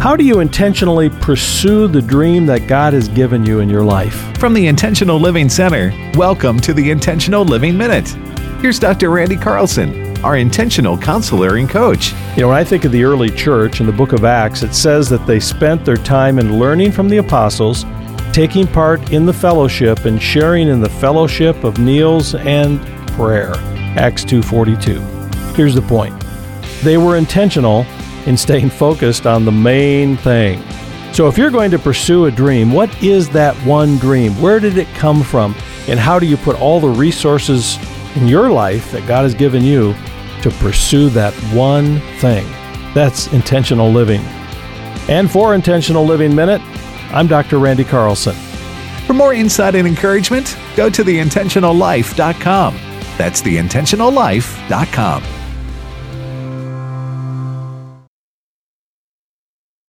How do you intentionally pursue the dream that God has given you in your life? From the Intentional Living Center, welcome to the Intentional Living Minute. Here's Dr. Randy Carlson, our intentional counselor and coach. You know, when I think of the early church in the book of Acts, it says that they spent their time in learning from the apostles, taking part in the fellowship, and sharing in the fellowship of meals and prayer. Acts 2:42. Here's the point. They were intentional in staying focused on the main thing. So if you're going to pursue a dream, what is that one dream? Where did it come from? And how do you put all the resources in your life that God has given you to pursue that one thing? That's intentional living. And for Intentional Living Minute, I'm Dr. Randy Carlson. For more insight and encouragement, go to theintentionallife.com. That's theintentionallife.com.